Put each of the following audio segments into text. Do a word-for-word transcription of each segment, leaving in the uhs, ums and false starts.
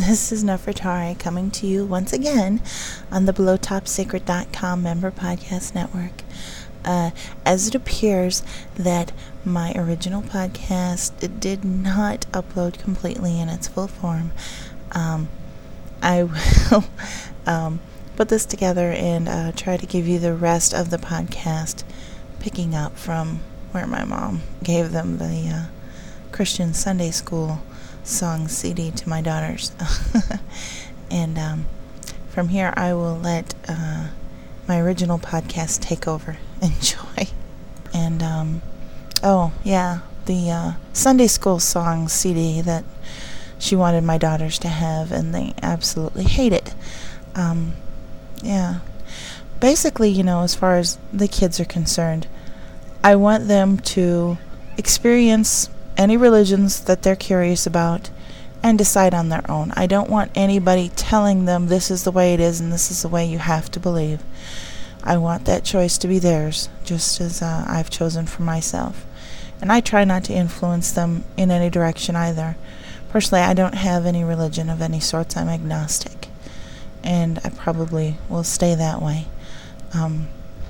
This is Nefertari coming to you once again on the below top secret dot com member podcast network. Uh, as it appears that my original podcast did not upload completely in its full form, um, I will um, put this together and uh, try to give you the rest of the podcast, picking up from where my mom gave them the uh, Christian Sunday School song C D to my daughters. And um, from here I will let uh, my original podcast take over. Enjoy. And um, oh yeah, the uh, Sunday School song C D that she wanted my daughters to have, and they absolutely hate it. Um, yeah. Basically, you know, as far as the kids are concerned, I want them to experience any religions that they're curious about and decide on their own. I don't want anybody telling them this is the way it is and this is the way you have to believe. I want that choice to be theirs, just as uh, I've chosen for myself. And I try not to influence them in any direction either. Personally, I don't have any religion of any sorts. I'm agnostic, and I probably will stay that way. Um,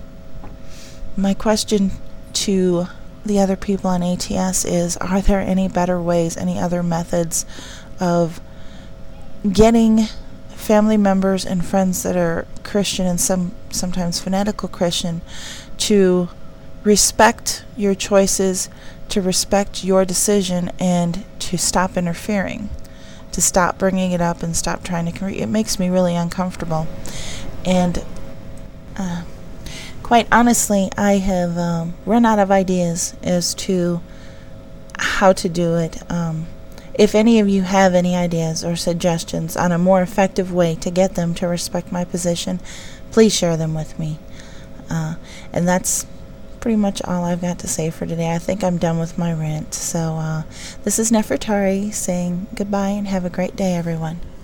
my question to the other people on A T S is, are there any better ways, any other methods of getting family members and friends that are Christian and some sometimes fanatical Christian to respect your choices, to respect your decision, and to stop interfering, to stop bringing it up and stop trying to create? It makes me really uncomfortable. And uh, quite honestly, I have um, run out of ideas as to how to do it. Um, if any of you have any ideas or suggestions on a more effective way to get them to respect my position, please share them with me. Uh, and that's pretty much all I've got to say for today. I think I'm done with my rant. So uh, this is Nefertari saying goodbye and have a great day, everyone.